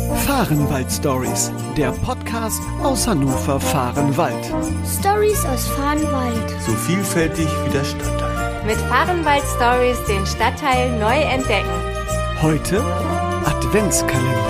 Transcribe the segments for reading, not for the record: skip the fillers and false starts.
Fahrenwald-Stories, der Podcast aus Hannover Fahrenwald. Stories aus Fahrenwald. So vielfältig wie der Stadtteil. Mit Fahrenwald-Stories den Stadtteil neu entdecken. Heute Adventskalender.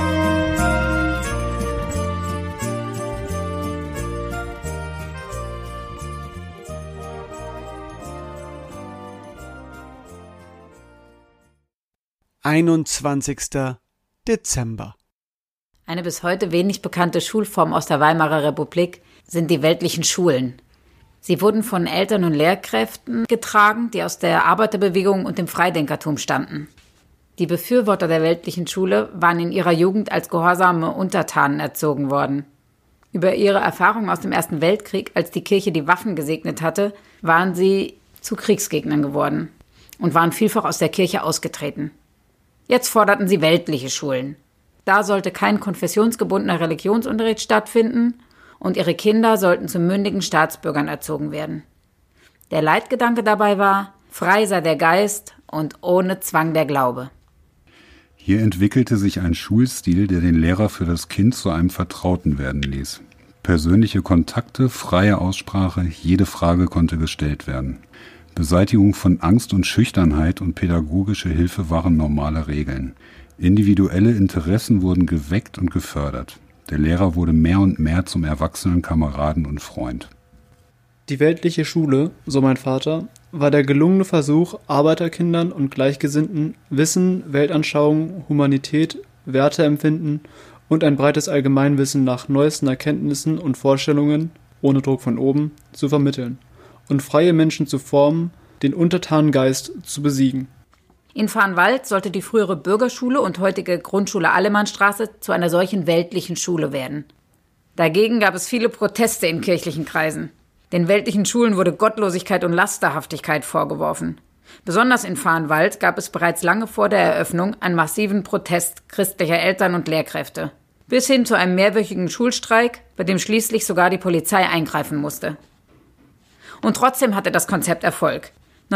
»21. Dezember. Eine bis heute wenig bekannte Schulform aus der Weimarer Republik sind die weltlichen Schulen. Sie wurden von Eltern und Lehrkräften getragen, die aus der Arbeiterbewegung und dem Freidenkertum stammten. Die Befürworter der weltlichen Schule waren in ihrer Jugend als gehorsame Untertanen erzogen worden. Über ihre Erfahrungen aus dem Ersten Weltkrieg, als die Kirche die Waffen gesegnet hatte, waren sie zu Kriegsgegnern geworden und waren vielfach aus der Kirche ausgetreten. Jetzt forderten sie weltliche Schulen. Da sollte kein konfessionsgebundener Religionsunterricht stattfinden und ihre Kinder sollten zu mündigen Staatsbürgern erzogen werden. Der Leitgedanke dabei war, frei sei der Geist und ohne Zwang der Glaube. Hier entwickelte sich ein Schulstil, der den Lehrer für das Kind zu einem Vertrauten werden ließ. Persönliche Kontakte, freie Aussprache, jede Frage konnte gestellt werden. Beseitigung von Angst und Schüchternheit und pädagogische Hilfe waren normale Regeln. Individuelle Interessen wurden geweckt und gefördert. Der Lehrer wurde mehr und mehr zum erwachsenen Kameraden und Freund. Die weltliche Schule, so mein Vater, war der gelungene Versuch, Arbeiterkindern und Gleichgesinnten Wissen, Weltanschauung, Humanität, Werteempfinden und ein breites Allgemeinwissen nach neuesten Erkenntnissen und Vorstellungen, ohne Druck von oben, zu vermitteln und freie Menschen zu formen, den Untertanengeist zu besiegen. In Fahrenwald sollte die frühere Bürgerschule und heutige Grundschule Allemannstraße zu einer solchen weltlichen Schule werden. Dagegen gab es viele Proteste in kirchlichen Kreisen. Den weltlichen Schulen wurde Gottlosigkeit und Lasterhaftigkeit vorgeworfen. Besonders in Fahrenwald gab es bereits lange vor der Eröffnung einen massiven Protest christlicher Eltern und Lehrkräfte. Bis hin zu einem mehrwöchigen Schulstreik, bei dem schließlich sogar die Polizei eingreifen musste. Und trotzdem hatte das Konzept Erfolg.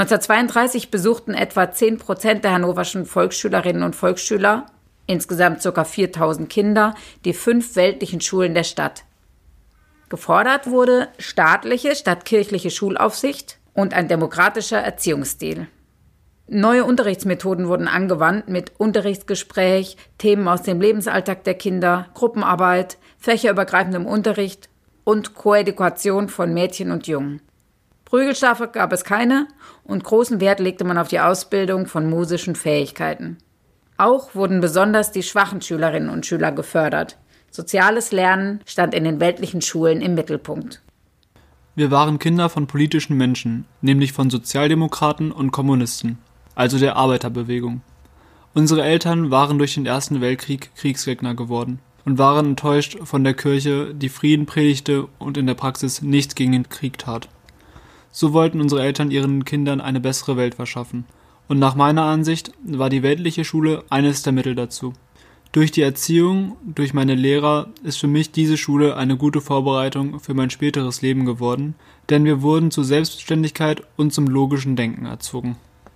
1932 besuchten etwa 10% der hannoverschen Volksschülerinnen und Volksschüler, insgesamt ca. 4.000 Kinder, die 5 weltlichen Schulen der Stadt. Gefordert wurde staatliche statt kirchliche Schulaufsicht und ein demokratischer Erziehungsstil. Neue Unterrichtsmethoden wurden angewandt mit Unterrichtsgespräch, Themen aus dem Lebensalltag der Kinder, Gruppenarbeit, fächerübergreifendem Unterricht und Koedukation von Mädchen und Jungen. Prügelstrafe gab es keine und großen Wert legte man auf die Ausbildung von musischen Fähigkeiten. Auch wurden besonders die schwachen Schülerinnen und Schüler gefördert. Soziales Lernen stand in den weltlichen Schulen im Mittelpunkt. Wir waren Kinder von politischen Menschen, nämlich von Sozialdemokraten und Kommunisten, also der Arbeiterbewegung. Unsere Eltern waren durch den Ersten Weltkrieg Kriegsgegner geworden und waren enttäuscht von der Kirche, die Frieden predigte und in der Praxis nichts gegen den Krieg tat. So wollten unsere Eltern ihren Kindern eine bessere Welt verschaffen. Und nach meiner Ansicht war die weltliche Schule eines der Mittel dazu. Durch die Erziehung, durch meine Lehrer ist für mich diese Schule eine gute Vorbereitung für mein späteres Leben geworden, denn wir wurden zur Selbstständigkeit und zum logischen Denken erzogen.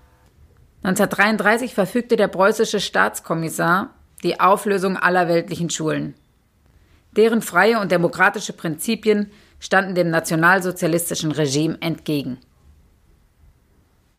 1933 verfügte der preußische Staatskommissar die Auflösung aller weltlichen Schulen. Deren freie und demokratische Prinzipien standen dem nationalsozialistischen Regime entgegen.